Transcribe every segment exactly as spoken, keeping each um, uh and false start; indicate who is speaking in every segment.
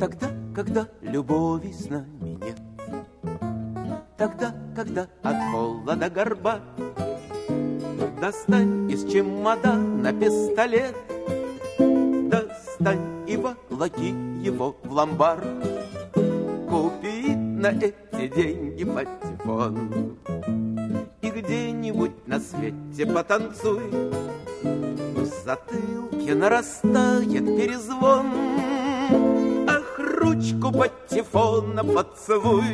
Speaker 1: Тогда, когда любови с нами нет, тогда, когда от холода горба, достань из чемодана пистолет, достань и волоки его в ломбард. Купи на эти деньги патефон и где-нибудь на свете потанцуй. В затылке нарастает перезвон, ах, ручку патефона поцелуй.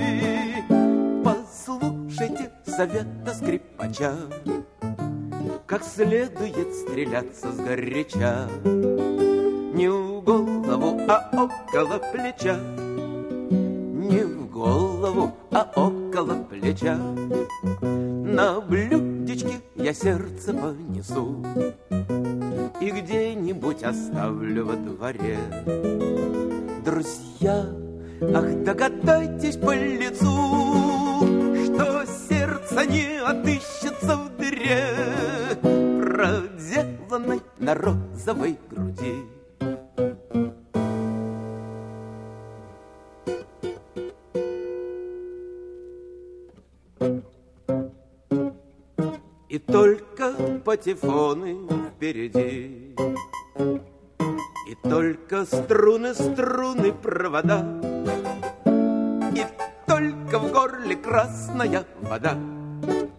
Speaker 1: Послушайте совета скрипача, как следует стреляться сгоряча. Не в голову, а около плеча, не в голову, а около плеча. На блюдечке я сердце понесу и где-нибудь оставлю во дворе. Друзья, ах, догадайтесь по лицу, что сердце не отыщется в дыре, проделанной на розовой груди. И только патефоны впереди, и только струны, струны, провода, и только в горле красная вода.